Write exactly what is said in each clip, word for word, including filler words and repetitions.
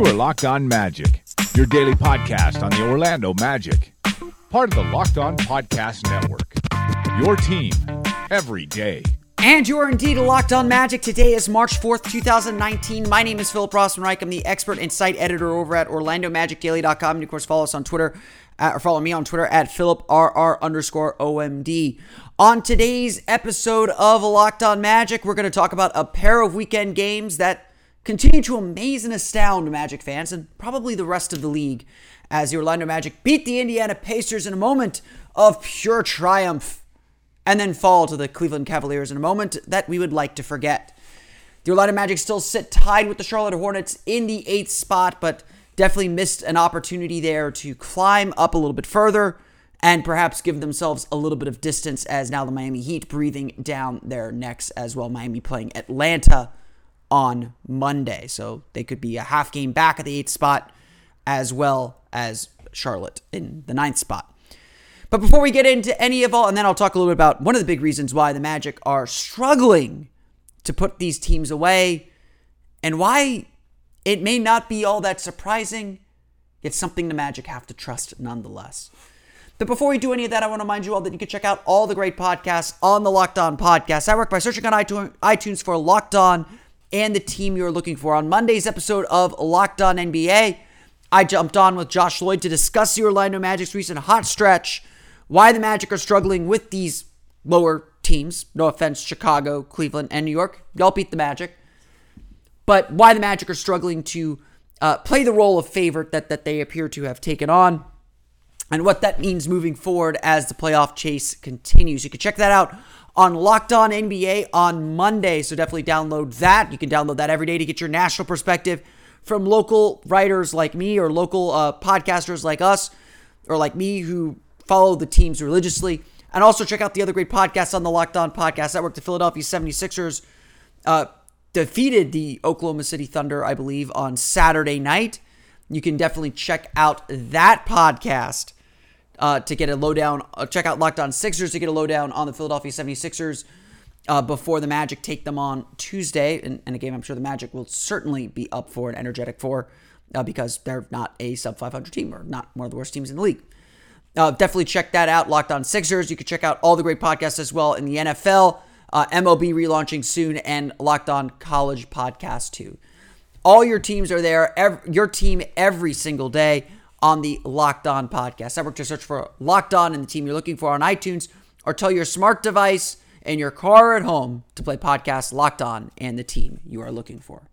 You are Locked On Magic, your daily podcast on the Orlando Magic. Part of the Locked On Podcast Network. Your team every day. And you are indeed Locked On Magic. Today is March fourth, twenty nineteen. My name is Philip Rossman-Reich. I'm the expert and site editor over at Orlando Magic Daily dot com. And of course, follow us on Twitter, at, or follow me on Twitter at PhilipRR underscore OMD. On today's episode of Locked On Magic, we're going to talk about a pair of weekend games that continue to amaze and astound Magic fans and probably the rest of the league as the Orlando Magic beat the Indiana Pacers in a moment of pure triumph and then fall to the Cleveland Cavaliers in a moment that we would like to forget. The Orlando Magic still sit tied with the Charlotte Hornets in the eighth spot, but definitely missed an opportunity there to climb up a little bit further and perhaps give themselves a little bit of distance as now the Miami Heat breathing down their necks as well. Miami playing Atlanta on Monday, so they could be a half game back at the eighth spot as well as Charlotte in the ninth spot. But before we get into any of all, and then I'll talk a little bit about one of the big reasons why the Magic are struggling to put these teams away and why it may not be all that surprising. It's something the Magic have to trust nonetheless. But before we do any of that, I want to remind you all that you can check out all the great podcasts on the Locked On Podcast Network by searching on iTunes for Locked On and the team you're looking for. On Monday's episode of Locked On N B A, I jumped on with Josh Lloyd to discuss the Orlando Magic's recent hot stretch, why the Magic are struggling with these lower teams. No offense, Chicago, Cleveland, and New York. Y'all beat the Magic. But why the Magic are struggling to uh, play the role of favorite that, that they appear to have taken on, and what that means moving forward as the playoff chase continues. You can check that out on Locked On N B A on Monday, so definitely download that. You can download that every day to get your national perspective from local writers like me or local uh, podcasters like us or like me who follow the teams religiously. And also check out the other great podcasts on the Locked On Podcast Network. The Philadelphia seventy-sixers uh, defeated the Oklahoma City Thunder, I believe, on Saturday night. You can definitely check out that podcast Uh, to get a lowdown. Uh, check out Locked On Sixers to get a lowdown on the Philadelphia seventy-sixers uh, before the Magic take them on Tuesday. And, and a game I'm sure the Magic will certainly be up for and energetic for uh, because they're not a sub five hundred team or not one of the worst teams in the league. Uh, definitely check that out, Locked On Sixers. You can check out all the great podcasts as well in the N F L, uh, M L B relaunching soon, and Locked On College Podcast too. All your teams are there, every, your team every single day on the Locked On Podcast Network. Just search for Locked On and the team you're looking for on iTunes, or tell your smart device in your car or at home to play podcast Locked On and the team you are looking for.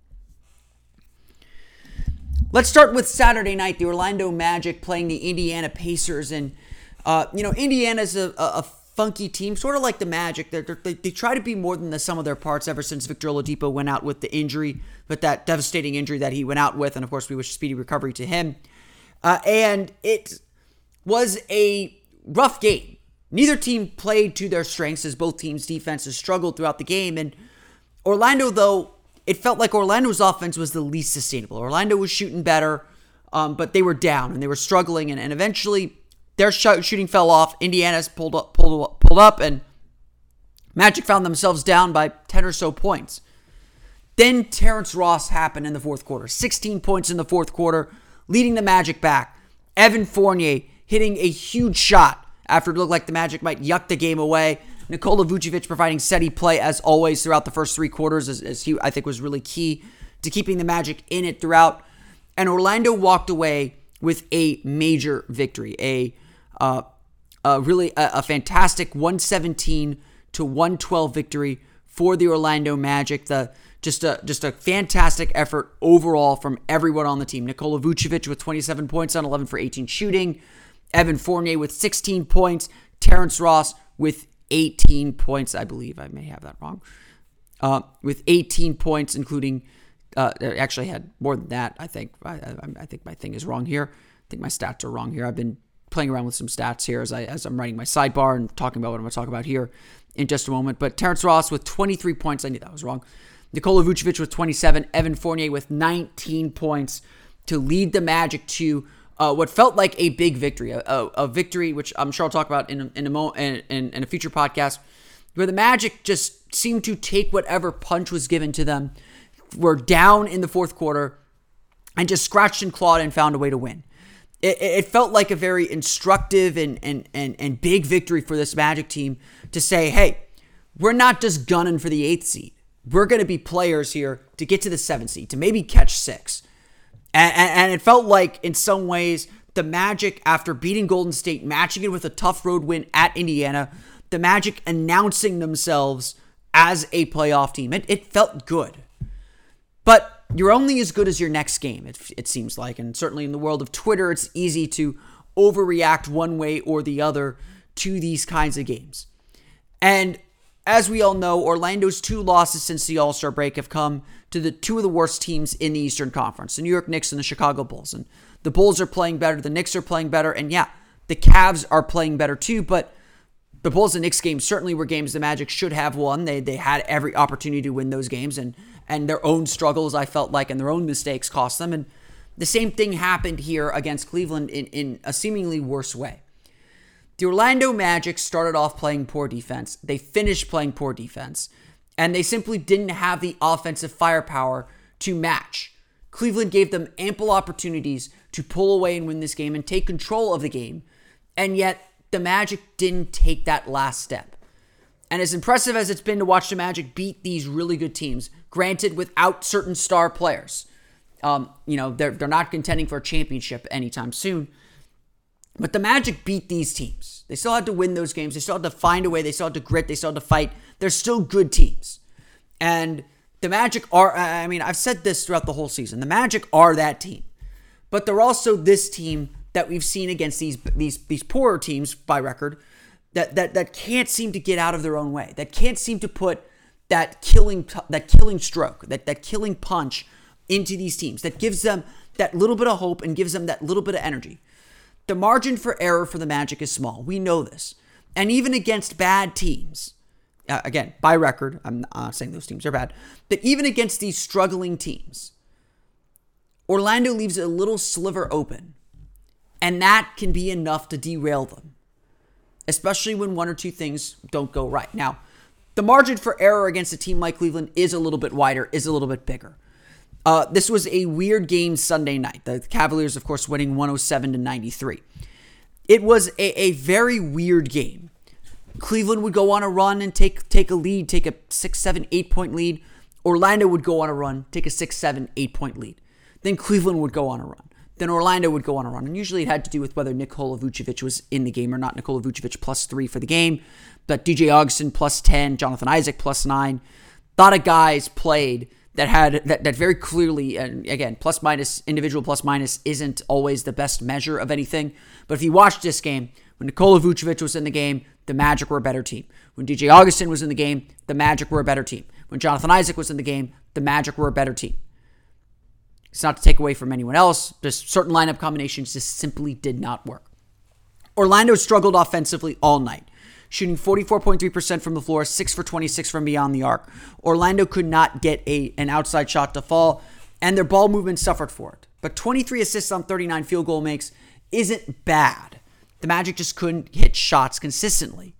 Let's start with Saturday night, the Orlando Magic playing the Indiana Pacers. And, uh, you know, Indiana's a, a, a funky team, sort of like the Magic. They're, they're, they they try to be more than the sum of their parts ever since Victor Oladipo went out with the injury, with that devastating injury that he went out with. And, of course, we wish speedy recovery to him. Uh, and it was a rough game. Neither team played to their strengths as both teams' defenses struggled throughout the game. And Orlando, though, it felt like Orlando's offense was the least sustainable. Orlando was shooting better, um, but they were down and they were struggling. And, and eventually their sh- shooting fell off. Indiana's pulled up, pulled up, pulled up, and Magic found themselves down by ten or so points. Then Terrence Ross happened in the fourth quarter. sixteen points in the fourth quarter, leading the Magic back. Evan Fournier hitting a huge shot after it looked like the Magic might yuck the game away. Nikola Vucevic providing steady play as always throughout the first three quarters, as, as he, I think, was really key to keeping the Magic in it throughout. And Orlando walked away with a major victory, a uh, a really a, a fantastic one seventeen to one twelve victory for the Orlando Magic. The Just a just a fantastic effort overall from everyone on the team. Nikola Vucevic with twenty-seven points on eleven for eighteen shooting. Evan Fournier with sixteen points. Terrence Ross with eighteen points, I believe. I may have that wrong. Uh, with eighteen points, including, uh, actually had more than that, I think. I, I, I think my thing is wrong here. I think my stats are wrong here. I've been playing around with some stats here as, I, as I'm writing my sidebar and talking about what I'm going to talk about here in just a moment. But Terrence Ross with twenty-three points. I knew that was wrong. Nikola Vucevic with twenty-seven, Evan Fournier with nineteen points to lead the Magic to uh, what felt like a big victory, a, a, a victory which I'm sure I'll talk about in a, in a mo- in, in, in a future podcast, where the Magic just seemed to take whatever punch was given to them. Were down in the fourth quarter, and just scratched and clawed and found a way to win. It, it felt like a very instructive and, and, and, and big victory for this Magic team to say, hey, we're not just gunning for the eighth seed. We're going to be players here to get to the seventh seed, to maybe catch six. And, and, and it felt like, in some ways, the Magic, after beating Golden State, matching it with a tough road win at Indiana, the Magic announcing themselves as a playoff team. It, it felt good. But you're only as good as your next game, it, it seems like. And certainly in the world of Twitter, it's easy to overreact one way or the other to these kinds of games. And as we all know, Orlando's two losses since the All-Star break have come to the two of the worst teams in the Eastern Conference, the New York Knicks and the Chicago Bulls. And the Bulls are playing better, the Knicks are playing better, and yeah, the Cavs are playing better too, but the Bulls and Knicks games certainly were games the Magic should have won. They they had every opportunity to win those games, and and their own struggles, I felt like, and their own mistakes cost them. And the same thing happened here against Cleveland in, in a seemingly worse way. The Orlando Magic started off playing poor defense. They finished playing poor defense, and they simply didn't have the offensive firepower to match. Cleveland gave them ample opportunities to pull away and win this game and take control of the game, and yet the Magic didn't take that last step. And as impressive as it's been to watch the Magic beat these really good teams, granted without certain star players, um, you know, they're, they're not contending for a championship anytime soon, but the Magic beat these teams. They still had to win those games. They still had to find a way. They still had to grit. They still had to fight. They're still good teams. And the Magic are, I mean, I've said this throughout the whole season. The Magic are that team. But they're also this team that we've seen against these these these poorer teams by record that that that can't seem to get out of their own way. That can't seem to put that killing that killing stroke, that that killing punch into these teams. That gives them that little bit of hope and gives them that little bit of energy. The margin for error for the Magic is small. We know this. And even against bad teams, uh, again, by record, I'm not saying those teams are bad, but even against these struggling teams, Orlando leaves a little sliver open. And that can be enough to derail them, especially when one or two things don't go right. Now, the margin for error against a team like Cleveland is a little bit wider, is a little bit bigger. Uh, this was a weird game Sunday night. The Cavaliers, of course, winning one oh seven to ninety-three. It was a, a very weird game. Cleveland would go on a run and take take a lead, take a six, seven, eight point lead. Orlando would go on a run, take a six, seven, eight point lead. Then Cleveland would go on a run. Then Orlando would go on a run. And usually it had to do with whether Nikola Vucevic was in the game or not. Nikola Vucevic plus three for the game. But D J Augustin plus ten, Jonathan Isaac plus nine. A lot of guys played that had that, that very clearly, and again, plus minus, individual plus minus isn't always the best measure of anything. But if you watch this game, when Nikola Vucevic was in the game, the Magic were a better team. When D J Augustin was in the game, the Magic were a better team. When Jonathan Isaac was in the game, the Magic were a better team. It's not to take away from anyone else. Just certain lineup combinations just simply did not work. Orlando struggled offensively all night, shooting forty-four point three percent from the floor, six for twenty-six from beyond the arc. Orlando could not get a an outside shot to fall, and their ball movement suffered for it. But twenty-three assists on thirty-nine field goal makes isn't bad. The Magic just couldn't hit shots consistently.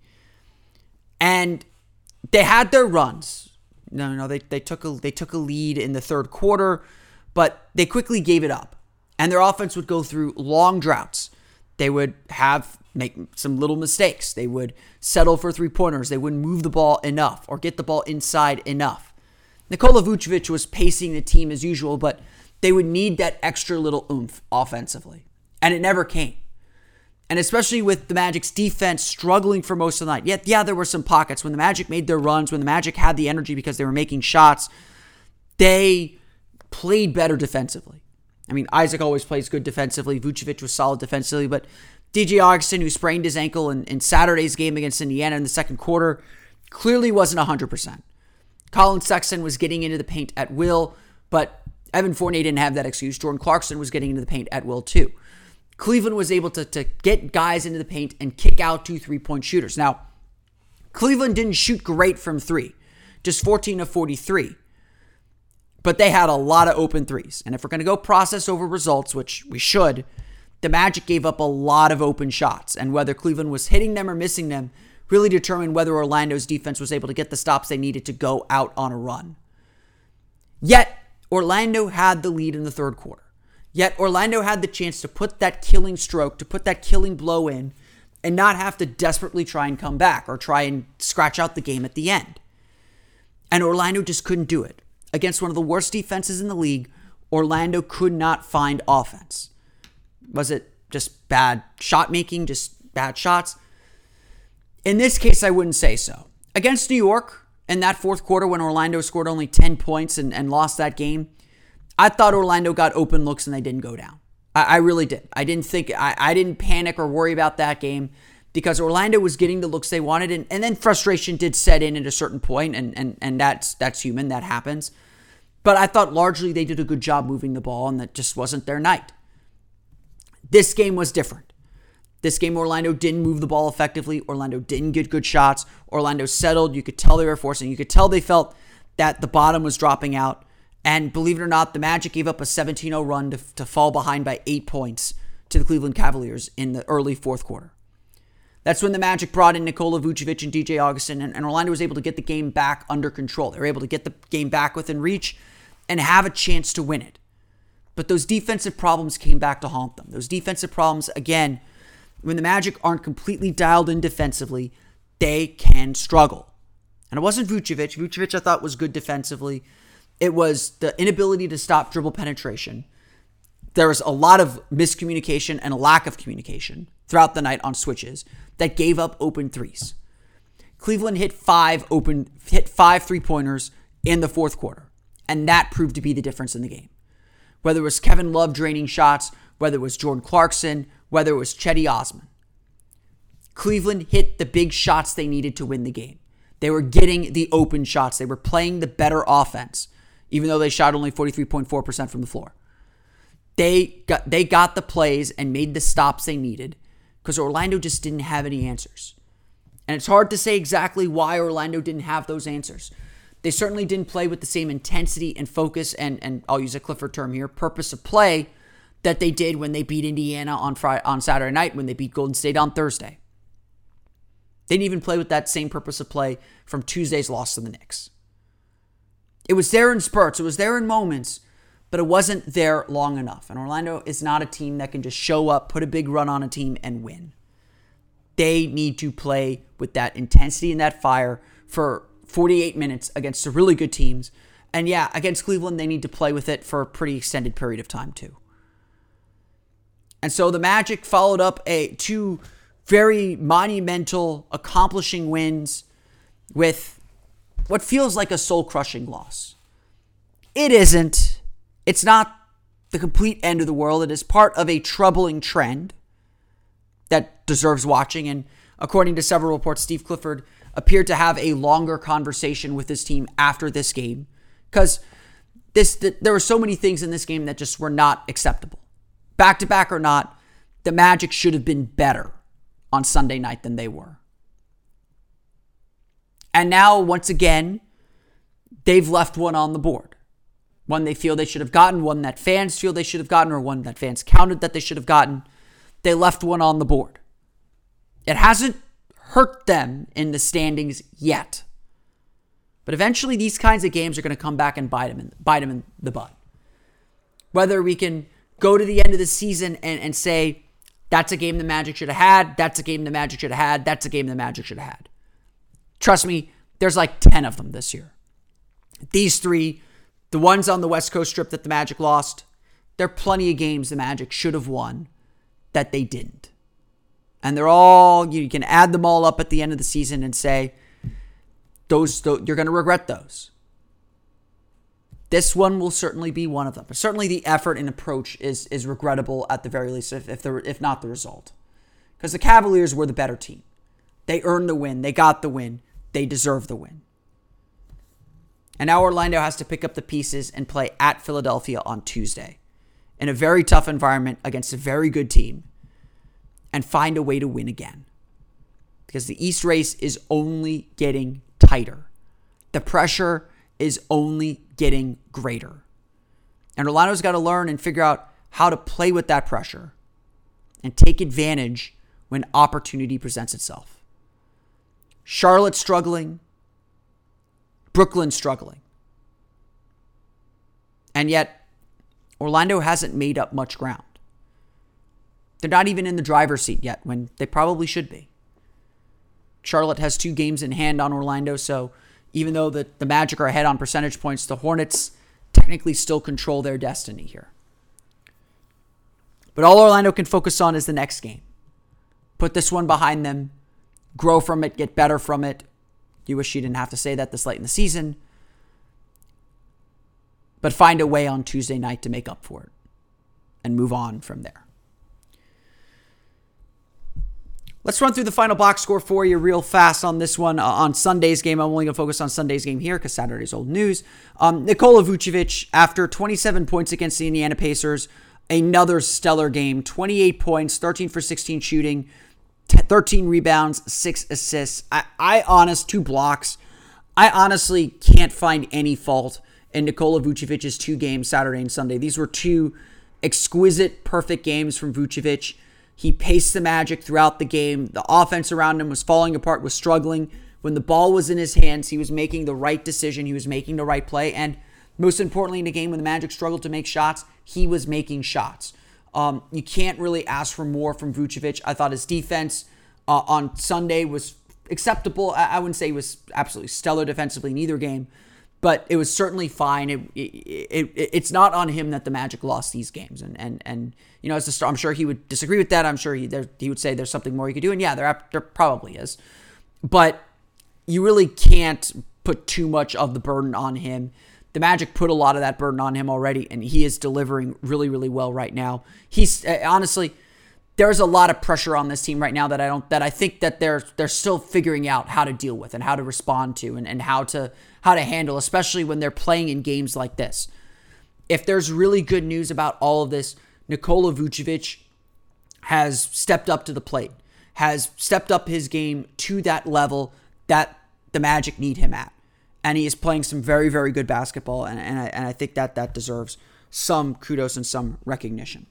And they had their runs. No, no, they they took a they took a lead in the third quarter, but they quickly gave it up. And their offense would go through long droughts. They would have make some little mistakes. They would settle for three-pointers. They wouldn't move the ball enough or get the ball inside enough. Nikola Vucevic was pacing the team as usual, but they would need that extra little oomph offensively. And it never came. And especially with the Magic's defense struggling for most of the night. Yet, yeah, there were some pockets. When the Magic made their runs, when the Magic had the energy because they were making shots, they played better defensively. I mean, Isaac always plays good defensively. Vucevic was solid defensively, but D J Augustin, who sprained his ankle in, in Saturday's game against Indiana in the second quarter, clearly wasn't one hundred percent. Colin Sexton was getting into the paint at will, but Evan Fournier didn't have that excuse. Jordan Clarkson was getting into the paint at will too. Cleveland was able to, to get guys into the paint and kick out two three-point shooters. Now, Cleveland didn't shoot great from three, just fourteen of forty-three. But they had a lot of open threes. And if we're going to go process over results, which we should, the Magic gave up a lot of open shots. And whether Cleveland was hitting them or missing them really determined whether Orlando's defense was able to get the stops they needed to go out on a run. Yet, Orlando had the lead in the third quarter. Yet Orlando had the chance to put that killing stroke, to put that killing blow in, and not have to desperately try and come back or try and scratch out the game at the end. And Orlando just couldn't do it. Against one of the worst defenses in the league, Orlando could not find offense. Was it just bad shot making, just bad shots? In this case, I wouldn't say so. Against New York, in that fourth quarter when Orlando scored only ten points and, and lost that game, I thought Orlando got open looks and they didn't go down. I, I really did. I didn't think, I, I didn't panic or worry about that game because Orlando was getting the looks they wanted, and, and then frustration did set in at a certain point, and, and, and that's, that's human, that happens. But I thought largely they did a good job moving the ball, and that just wasn't their night. This game was different. This game, Orlando didn't move the ball effectively. Orlando didn't get good shots. Orlando settled. You could tell they were forcing. You could tell they felt that the bottom was dropping out. And believe it or not, the Magic gave up a seventeen oh run to, to fall behind by eight points to the Cleveland Cavaliers in the early fourth quarter. That's when the Magic brought in Nikola Vucevic and D J Augustin, and, and Orlando was able to get the game back under control. They were able to get the game back within reach and have a chance to win it. But those defensive problems came back to haunt them. Those defensive problems, again, when the Magic aren't completely dialed in defensively, they can struggle. And it wasn't Vucevic. Vucevic, I thought, was good defensively. It was the inability to stop dribble penetration. There was a lot of miscommunication and a lack of communication throughout the night on switches that gave up open threes. Cleveland hit five open, hit five three-pointers in the fourth quarter, and that proved to be the difference in the game. Whether it was Kevin Love draining shots, whether it was Jordan Clarkson, whether it was Cedi Osman, Cleveland hit the big shots they needed to win the game. They were getting the open shots. They were playing the better offense, even though they shot only forty-three point four percent from the floor. They got, they got the plays and made the stops they needed because Orlando just didn't have any answers. And it's hard to say exactly why Orlando didn't have those answers. They certainly didn't play with the same intensity and focus, and, and I'll use a Clifford term here, purpose of play, that they did when they beat Indiana on Friday, on Saturday night, when they beat Golden State on Thursday. They didn't even play with that same purpose of play from Tuesday's loss to the Knicks. It was there in spurts. It was there in moments, but it wasn't there long enough. And Orlando is not a team that can just show up, put a big run on a team, and win. They need to play with that intensity and that fire for forty-eight minutes against the really good teams. And yeah, against Cleveland, they need to play with it for a pretty extended period of time too. And so the Magic followed up a two very monumental, accomplishing wins with what feels like a soul-crushing loss. It isn't. It's not the complete end of the world. It is part of a troubling trend that deserves watching. And according to several reports, Steve Clifford appeared to have a longer conversation with his team after this game because this th- there were so many things in this game that just were not acceptable. Back-to-back or not, the Magic should have been better on Sunday night than they were. And now, once again, they've left one on the board. One they feel they should have gotten, one that fans feel they should have gotten, or one that fans counted that they should have gotten. They left one on the board. It hasn't hurt them in the standings yet. But eventually, these kinds of games are going to come back and bite them in, bite them in the butt. Whether we can go to the end of the season and, and say, that's a game the Magic should have had, that's a game the Magic should have had, that's a game the Magic should have had. Trust me, there's like ten of them this year. These three, the ones on the West Coast Strip that the Magic lost, there are plenty of games the Magic should have won that they didn't. And they're all, you can add them all up at the end of the season and say, those, those you're going to regret those. This one will certainly be one of them. But certainly the effort and approach is is regrettable at the very least, if if, the, if not the result. Because the Cavaliers were the better team. They earned the win. They got the win. They deserve the win. And now Orlando has to pick up the pieces and play at Philadelphia on Tuesday in a very tough environment against a very good team and find a way to win again. Because the East race is only getting tighter. The pressure is only getting greater. And Orlando's got to learn and figure out how to play with that pressure and take advantage when opportunity presents itself. Charlotte's struggling. Brooklyn's struggling. And yet, Orlando hasn't made up much ground. They're not even in the driver's seat yet when they probably should be. Charlotte has two games in hand on Orlando, so even though the, the Magic are ahead on percentage points, the Hornets technically still control their destiny here. But all Orlando can focus on is the next game. Put this one behind them, grow from it, get better from it. You wish you didn't have to say that this late in the season. But find a way on Tuesday night to make up for it and move on from there. Let's run through the final box score for you real fast on this one. Uh, on Sunday's game, I'm only going to focus on Sunday's game here because Saturday's old news. Um, Nikola Vucevic, after twenty-seven points against the Indiana Pacers, another stellar game. twenty-eight points, thirteen for sixteen shooting, thirteen rebounds, six assists. I, I honest, two blocks. I honestly can't find any fault in Nikola Vucevic's two games, Saturday and Sunday. These were two exquisite, perfect games from Vucevic. He paced the Magic throughout the game. The offense around him was falling apart, was struggling. When the ball was in his hands, he was making the right decision. He was making the right play. And most importantly, in a game when the Magic struggled to make shots, he was making shots. Um, you can't really ask for more from Vucevic. I thought his defense uh, on Sunday was acceptable. I, I wouldn't say he was absolutely stellar defensively in either game, but it was certainly fine. It, it, it, it's not on him that the Magic lost these games. And, and, and you know, as a star, I'm sure he would disagree with that. I'm sure he there, he would say there's something more he could do. And yeah, there, there probably is. But you really can't put too much of the burden on him. The Magic put a lot of that burden on him already, and he is delivering really, really well right now. He's uh, honestly, there's a lot of pressure on this team right now that I don't that I think that they're they're still figuring out how to deal with and how to respond to and, and how to how to handle, especially when they're playing in games like this. If there's really good news about all of this, Nikola Vucevic has stepped up to the plate, has stepped up his game to that level that the Magic need him at. And he is playing some very, very good basketball, and, and, I, and I think that that deserves some kudos and some recognition.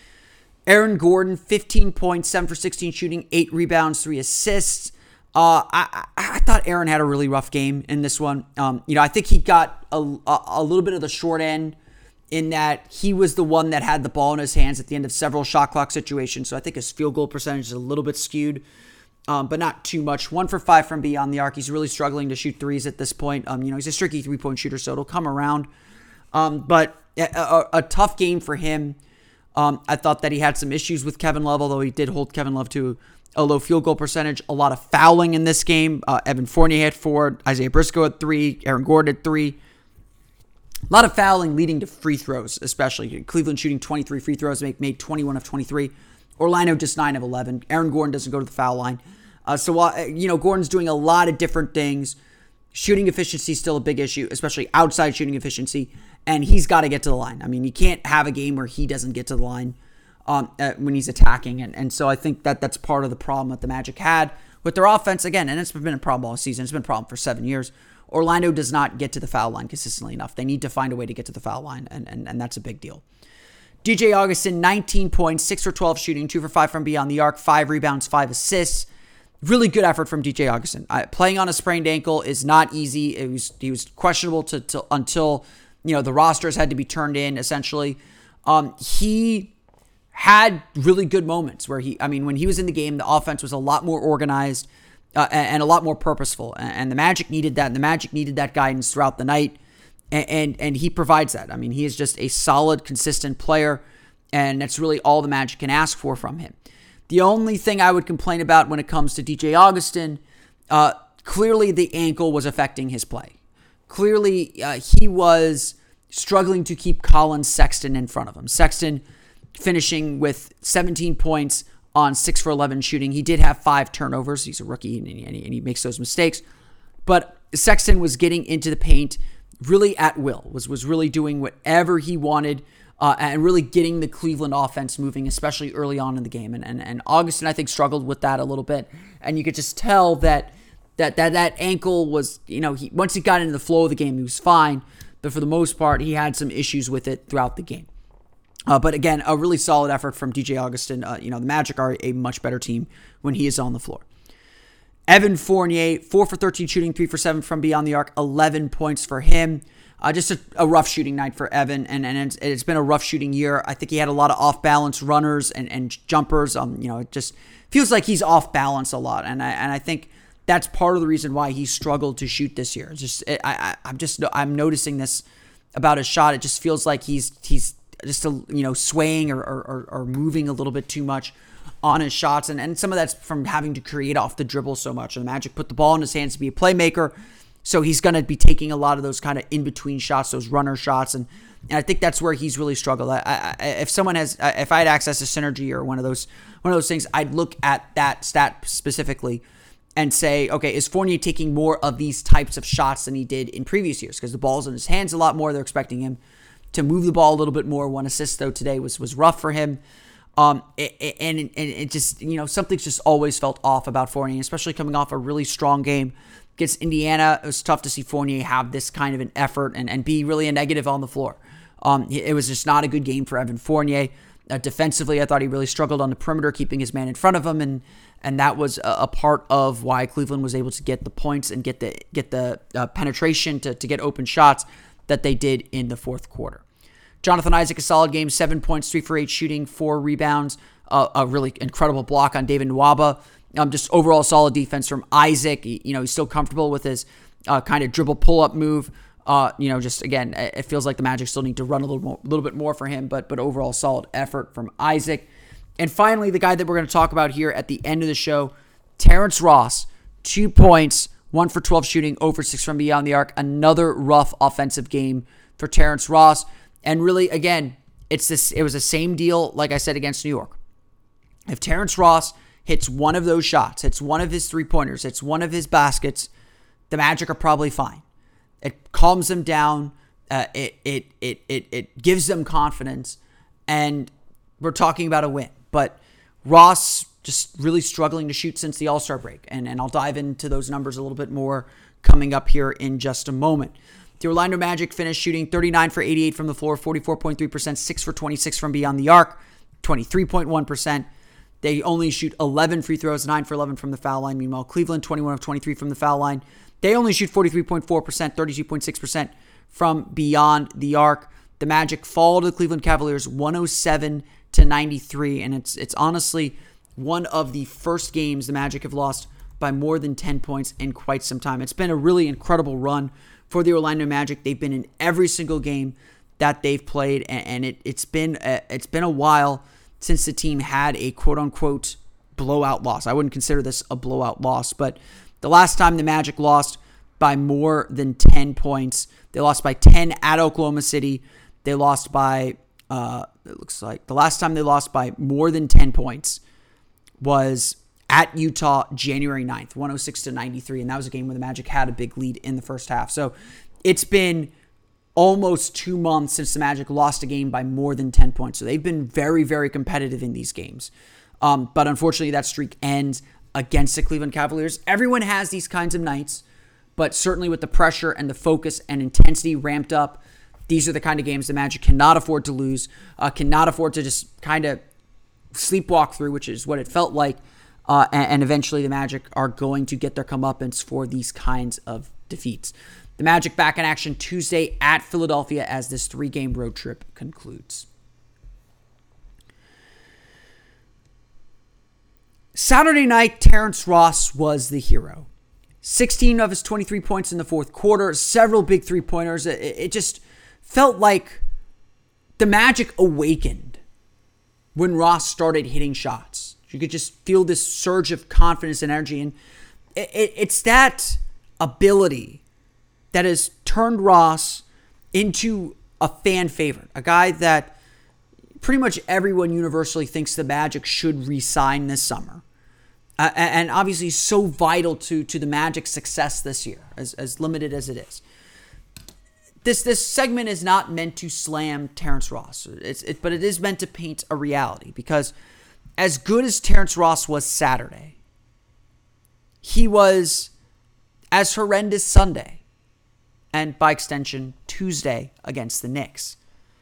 Aaron Gordon, fifteen points, seven for sixteen shooting, eight rebounds, three assists. Uh, I, I, I thought Aaron had a really rough game in this one. Um, you know, I think he got a, a, a little bit of the short end in that he was the one that had the ball in his hands at the end of several shot clock situations. So I think his field goal percentage is a little bit skewed. Um, but not too much. One for five from beyond the arc. He's really struggling to shoot threes at this point. Um, you know, he's a streaky three-point shooter, so it'll come around. Um, but a, a, a tough game for him. Um, I thought that he had some issues with Kevin Love, although he did hold Kevin Love to a low field goal percentage. A lot of fouling in this game. Uh, Evan Fournier had four. Isaiah Briscoe had three. Aaron Gordon had three. A lot of fouling leading to free throws, especially. Cleveland shooting twenty-three free throws, make made twenty-one of twenty-three. Orlando just nine of eleven. Aaron Gordon doesn't go to the foul line. Uh, so, uh, you know, Gordon's doing a lot of different things. Shooting efficiency is still a big issue, especially outside shooting efficiency. And he's got to get to the line. I mean, you can't have a game where he doesn't get to the line um, uh, when he's attacking. And, and so I think that that's part of the problem that the Magic had with their offense. Again, and it's been a problem all season. It's been a problem for seven years. Orlando does not get to the foul line consistently enough. They need to find a way to get to the foul line, and, and, and that's a big deal. D J Augustin, nineteen points, six for twelve shooting, two for five from beyond the arc, five rebounds, five assists. Really good effort from D J Augustin. Uh, playing on a sprained ankle is not easy. It was he was questionable to, to until you know the rosters had to be turned in. Essentially, um, he had really good moments where he. I mean, when he was in the game, the offense was a lot more organized uh, and, and a lot more purposeful. And, and the Magic needed that. And the Magic needed that guidance throughout the night, and, and and he provides that. I mean, he is just a solid, consistent player, and that's really all the Magic can ask for from him. The only thing I would complain about when it comes to D J Augustin, uh, clearly the ankle was affecting his play. Clearly uh, he was struggling to keep Colin Sexton in front of him. Sexton finishing with seventeen points on six for eleven shooting. He did have five turnovers. He's a rookie and he, and he makes those mistakes. But Sexton was getting into the paint really at will, was, was really doing whatever he wanted. Uh, and really getting the Cleveland offense moving, especially early on in the game. And, and and Augustin, I think, struggled with that a little bit. And you could just tell that that that, that ankle was, you know, he once he got into the flow of the game, he was fine. But for the most part, he had some issues with it throughout the game. Uh, but again, a really solid effort from D J Augustin. Uh, you know, the Magic are a much better team when he is on the floor. Evan Fournier, four for thirteen shooting, three for seven from beyond the arc, eleven points for him. Uh, just a, a rough shooting night for Evan, and, and it's, it's been a rough shooting year. I think he had a lot of off-balance runners and, and jumpers. Um, you know, it just feels like he's off balance a lot, and I and I think that's part of the reason why he struggled to shoot this year. It's just it, I, I I'm just I'm noticing this about his shot. It just feels like he's he's just a, you know swaying or, or or moving a little bit too much on his shots, and and some of that's from having to create off the dribble so much. And the Magic put the ball in his hands to be a playmaker. So he's going to be taking a lot of those kind of in-between shots, those runner shots, and, and I think that's where he's really struggled. I, I, if someone has, if I had access to Synergy or one of those one of those things, I'd look at that stat specifically and say, okay, is Fournier taking more of these types of shots than he did in previous years? Because the ball's in his hands a lot more. They're expecting him to move the ball a little bit more. One assist, though, today was was rough for him. Um, it, it, and, and it just, you know, something's just always felt off about Fournier, especially coming off a really strong game against Indiana. It was tough to see Fournier have this kind of an effort and, and be really a negative on the floor. Um, it was just not a good game for Evan Fournier. Uh, defensively, I thought he really struggled on the perimeter, keeping his man in front of him, and and that was a, a part of why Cleveland was able to get the points and get the get the uh, penetration to, to get open shots that they did in the fourth quarter. Jonathan Isaac, a solid game, seven points, three for eight shooting, four rebounds, uh, a really incredible block on David Nwaba. Um, just overall solid defense from Isaac. He, you know, he's still comfortable with his uh, kind of dribble pull-up move. Uh, you know, just again, it feels like the Magic still need to run a little more, little bit more for him, but but overall solid effort from Isaac. And finally, the guy that we're going to talk about here at the end of the show, Terrence Ross, two points, one for twelve shooting, zero for six from beyond the arc. Another rough offensive game for Terrence Ross. And really, again, it's this. It was the same deal, like I said, against New York. If Terrence Ross hits one of those shots, hits one of his three-pointers, hits one of his baskets, the Magic are probably fine. It calms them down. Uh, it, it it it it gives them confidence, and we're talking about a win. But Ross just really struggling to shoot since the All-Star break, and and I'll dive into those numbers a little bit more coming up here in just a moment. The Orlando Magic finished shooting thirty-nine for eighty-eight from the floor, forty-four point three percent, six for twenty-six from beyond the arc, twenty-three point one percent. They only shoot eleven free throws, nine for eleven from the foul line. Meanwhile, Cleveland, twenty-one of twenty-three from the foul line. They only shoot forty-three point four percent, thirty-two point six percent from beyond the arc. The Magic fall to the Cleveland Cavaliers one oh seven to ninety-three, and it's it's honestly one of the first games the Magic have lost by more than ten points in quite some time. It's been a really incredible run for the Orlando Magic. They've been in every single game that they've played, and, and it, it's been a, it's been a while since the team had a quote-unquote blowout loss. I wouldn't consider this a blowout loss, but the last time the Magic lost by more than ten points, they lost by ten at Oklahoma City. They lost by, uh, it looks like, the last time they lost by more than ten points was at Utah, January ninth, one oh six to ninety-three, and that was a game where the Magic had a big lead in the first half. So it's been almost two months since the Magic lost a game by more than ten points. So they've been very, very competitive in these games. Um, but unfortunately, that streak ends against the Cleveland Cavaliers. Everyone has these kinds of nights, but certainly with the pressure and the focus and intensity ramped up, these are the kind of games the Magic cannot afford to lose, uh, cannot afford to just kind of sleepwalk through, which is what it felt like. Uh, and, and eventually the Magic are going to get their comeuppance for these kinds of defeats. The Magic back in action Tuesday at Philadelphia as this three-game road trip concludes. Saturday night, Terrence Ross was the hero. sixteen of his twenty-three points in the fourth quarter, several big three-pointers. It, it just felt like the Magic awakened when Ross started hitting shots. You could just feel this surge of confidence and energy. And it, it, it's that ability that has turned Ross into a fan favorite, a guy that pretty much everyone universally thinks the Magic should re-sign this summer. Uh, and obviously so vital to, to the Magic's success this year, as, as limited as it is. This this segment is not meant to slam Terrence Ross, it's, it, but it is meant to paint a reality, because as good as Terrence Ross was Saturday, he was as horrendous Sunday, and by extension, Tuesday against the Knicks.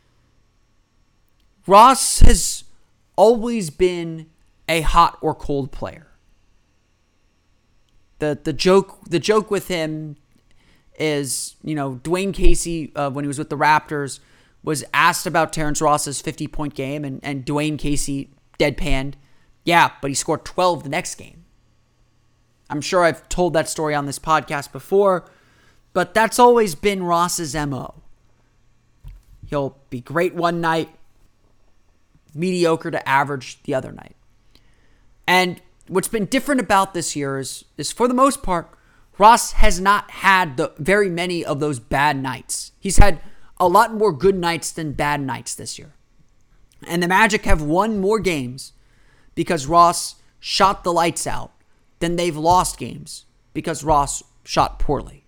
Ross has always been a hot or cold player. The the joke the joke with him is, you know, Dwayne Casey, uh, when he was with the Raptors, was asked about Terrence Ross's fifty-point game, and, and Dwayne Casey deadpanned, yeah, but he scored twelve the next game. I'm sure I've told that story on this podcast before, but that's always been Ross's M O. He'll be great one night, mediocre to average the other night. And what's been different about this year is, is for the most part, Ross has not had the very many of those bad nights. He's had a lot more good nights than bad nights this year. And the Magic have won more games because Ross shot the lights out than they've lost games because Ross shot poorly.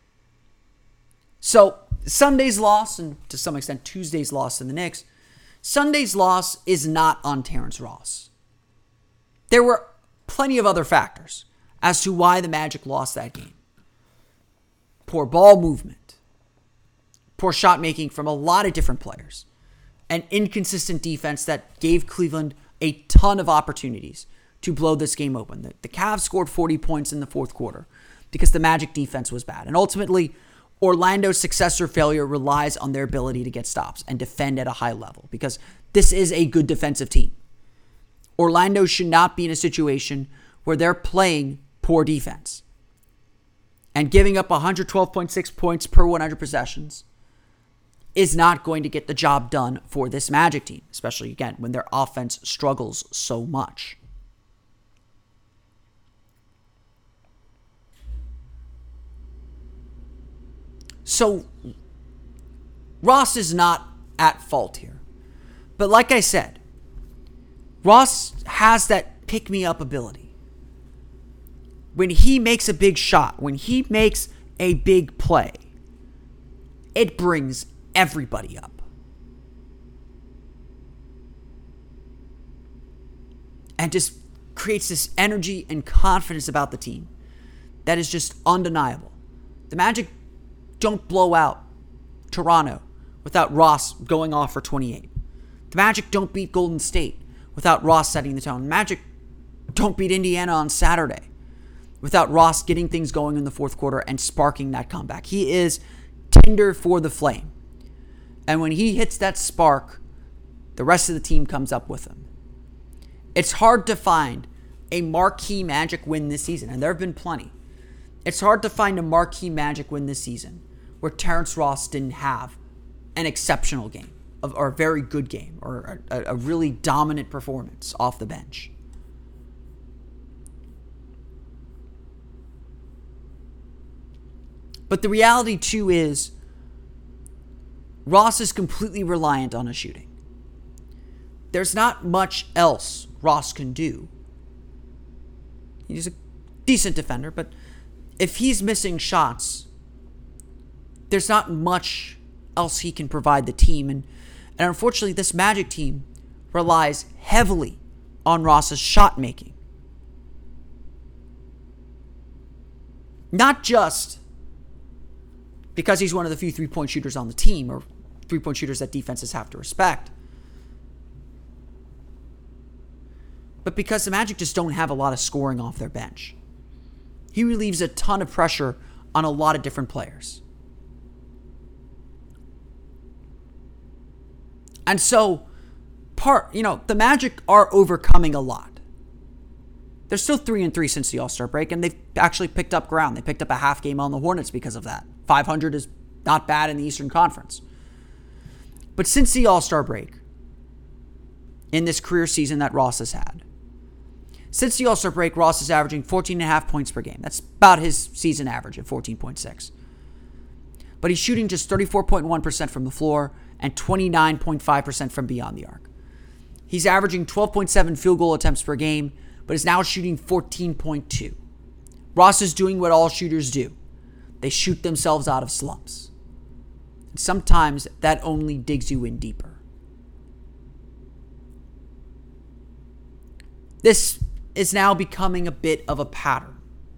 So Sunday's loss, and to some extent Tuesday's loss in the Knicks, Sunday's loss is not on Terrence Ross. There were plenty of other factors as to why the Magic lost that game. Poor ball movement, poor shot making from a lot of different players, and inconsistent defense that gave Cleveland a ton of opportunities to blow this game open. The, the Cavs scored forty points in the fourth quarter because the Magic defense was bad. And ultimately, Orlando's success or failure relies on their ability to get stops and defend at a high level because this is a good defensive team. Orlando should not be in a situation where they're playing poor defense and giving up one hundred twelve point six points per one hundred possessions is not going to get the job done for this Magic team, especially, again, when their offense struggles so much. So, Ross is not at fault here. But like I said, Ross has that pick-me-up ability. When he makes a big shot, when he makes a big play, it brings everybody up. And just creates this energy and confidence about the team that is just undeniable. The Magic don't blow out Toronto without Ross going off for twenty-eight. The Magic don't beat Golden State without Ross setting the tone. The Magic don't beat Indiana on Saturday without Ross getting things going in the fourth quarter and sparking that comeback. He is tinder for the flame. And when he hits that spark, the rest of the team comes up with him. It's hard to find a marquee Magic win this season, and there have been plenty. It's hard to find a marquee Magic win this season where Terrence Ross didn't have an exceptional game, or a very good game, or a, a really dominant performance off the bench. But the reality, too, is Ross is completely reliant on his shooting. There's not much else Ross can do. He's a decent defender, but if he's missing shots, there's not much else he can provide the team. And, and unfortunately, this Magic team relies heavily on Ross's shot making. Not just because he's one of the few three-point shooters on the team, or three-point shooters that defenses have to respect, but because the Magic just don't have a lot of scoring off their bench. He relieves a ton of pressure on a lot of different players. And so, part, you know, the Magic are overcoming a lot. They're still three and three since the All-Star break, and they've actually picked up ground. They picked up a half game on the Hornets because of that. five hundred is not bad in the Eastern Conference. But since the All-Star break, in this career season that Ross has had, since the All-Star break, Ross is averaging fourteen point five points per game. That's about his season average at fourteen point six. But he's shooting just thirty-four point one percent from the floor and twenty-nine point five percent from beyond the arc. He's averaging twelve point seven field goal attempts per game, but is now shooting fourteen point two. Ross is doing what all shooters do. They shoot themselves out of slumps. And sometimes that only digs you in deeper. This is now becoming a bit of a pattern.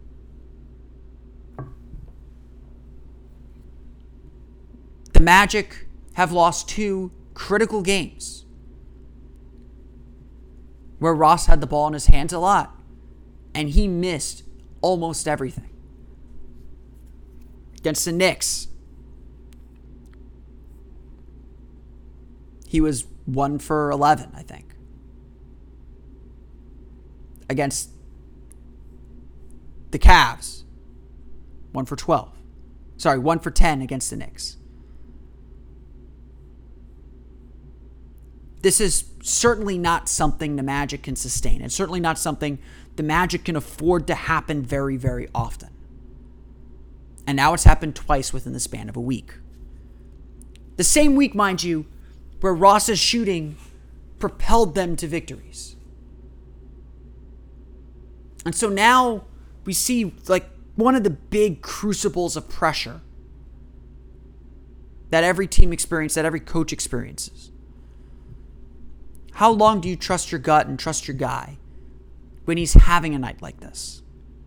The Magic have lost two critical games where Ross had the ball in his hands a lot, and he missed almost everything. Against the Knicks, he was one for eleven, I think. Against the Cavs, one for twelve. Sorry, one for ten against the Knicks. This is certainly not something the Magic can sustain. It's certainly not something the Magic can afford to happen very, very often. And now it's happened twice within the span of a week. The same week, mind you, where Ross's shooting propelled them to victories. And so now we see like one of the big crucibles of pressure that every team experiences, that every coach experiences. How long do you trust your gut and trust your guy when he's having a night like this?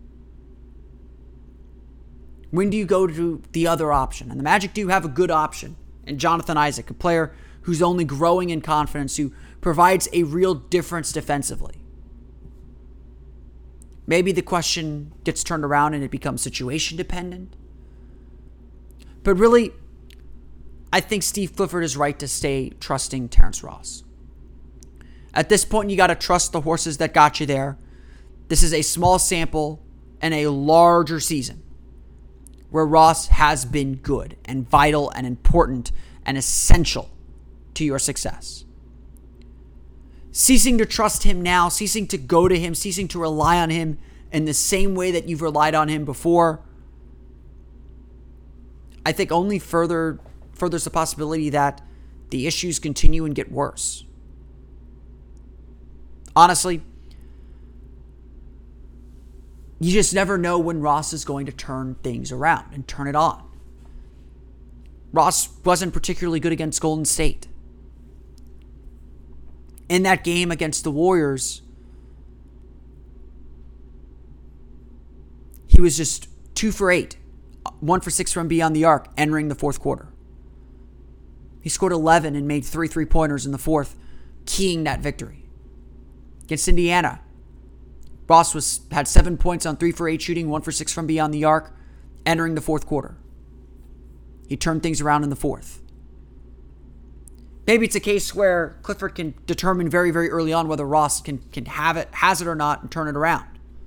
When do you go to the other option? And the Magic do have a good option in Jonathan Isaac, a player who's only growing in confidence, who provides a real difference defensively. Maybe the question gets turned around and it becomes situation dependent. But really, I think Steve Clifford is right to stay trusting Terrence Ross. At this point, you got to trust the horses that got you there. This is a small sample and a larger season where Ross has been good and vital and important and essential to your success. Ceasing to trust him now, ceasing to go to him, ceasing to rely on him in the same way that you've relied on him before, I think only further furthers the possibility that the issues continue and get worse. Honestly, you just never know when Ross is going to turn things around and turn it on. Ross wasn't particularly good against Golden State. In that game against the Warriors, he was just two for eight, one for six from beyond the arc, entering the fourth quarter. He scored eleven and made three three-pointers in the fourth, keying that victory. Against Indiana, Ross was had seven points on three for eight shooting, one for six from beyond the arc, entering the fourth quarter. He turned things around in the fourth. Maybe it's a case where Clifford can determine very, very early on whether Ross can, can have it, has it or not, and turn it around.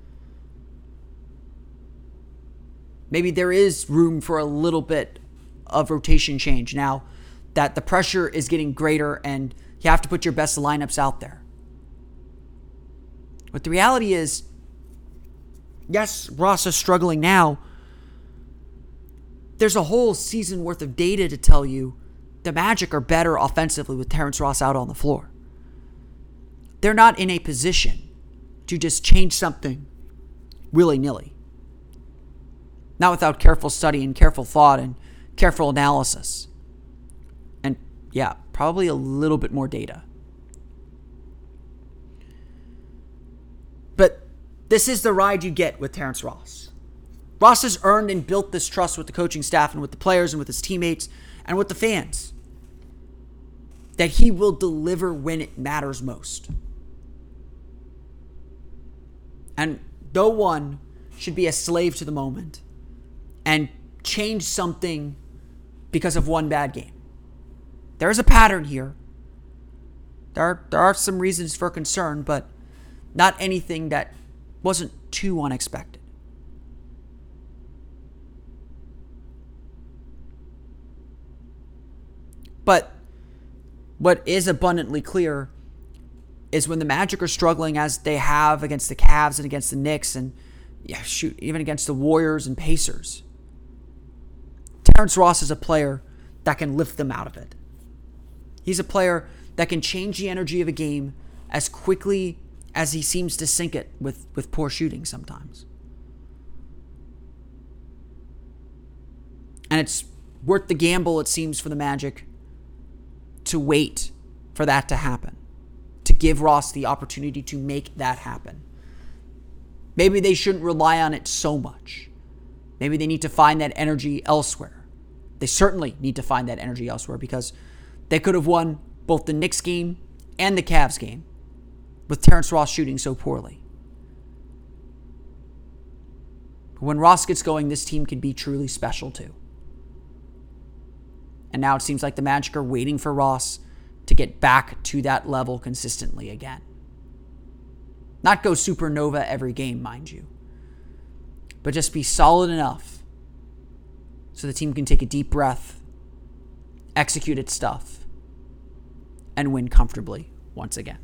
Maybe there is room for a little bit of rotation change now that the pressure is getting greater and you have to put your best lineups out there. But the reality is, yes, Ross is struggling now. There's a whole season worth of data to tell you the Magic are better offensively with Terrence Ross out on the floor. They're not in a position to just change something willy-nilly. Not without careful study and careful thought and careful analysis. And yeah, probably a little bit more data. But this is the ride you get with Terrence Ross. Ross has earned and built this trust with the coaching staff and with the players and with his teammates and with the fans that he will deliver when it matters most. And no one should be a slave to the moment and change something because of one bad game. There is a pattern here. There are, there are some reasons for concern, but not anything that wasn't too unexpected. But what is abundantly clear is when the Magic are struggling as they have against the Cavs and against the Knicks and yeah, shoot, even against the Warriors and Pacers, Terrence Ross is a player that can lift them out of it. He's a player that can change the energy of a game as quickly as he seems to sink it with, with poor shooting sometimes. And it's worth the gamble, it seems, for the Magic to wait for that to happen, to give Ross the opportunity to make that happen. Maybe they shouldn't rely on it so much. Maybe they need to find that energy elsewhere. They certainly need to find that energy elsewhere because they could have won both the Knicks game and the Cavs game with Terrence Ross shooting so poorly. But when Ross gets going, this team can be truly special too. And now it seems like the Magic are waiting for Ross to get back to that level consistently again. Not go supernova every game, mind you, but just be solid enough so the team can take a deep breath, execute its stuff, and win comfortably once again.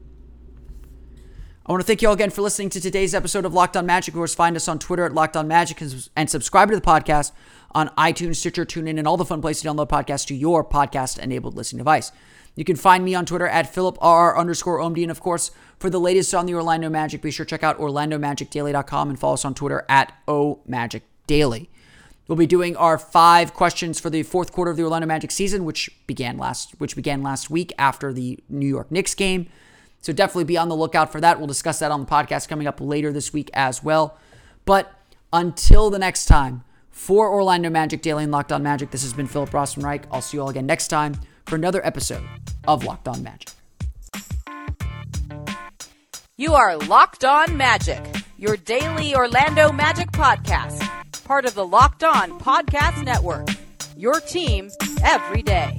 I want to thank you all again for listening to today's episode of Locked On Magic. Of course, find us on Twitter at Locked On Magic and subscribe to the podcast on iTunes, Stitcher, TuneIn, and all the fun places to download podcasts to your podcast-enabled listening device. You can find me on Twitter at PhilipRR underscore OMD. And of course, for the latest on the Orlando Magic, be sure to check out Orlando Magic Daily dot com and follow us on Twitter at O Magic Daily. We'll be doing our five questions for the fourth quarter of the Orlando Magic season, which began last which began last week after the New York Knicks game. So definitely be on the lookout for that. We'll discuss that on the podcast coming up later this week as well. But until the next time, for Orlando Magic Daily and Locked On Magic, this has been Philip Rossman-Reich. I'll see you all again next time for another episode of Locked On Magic. You are Locked On Magic, your daily Orlando Magic podcast, part of the Locked On Podcast Network, your team every day.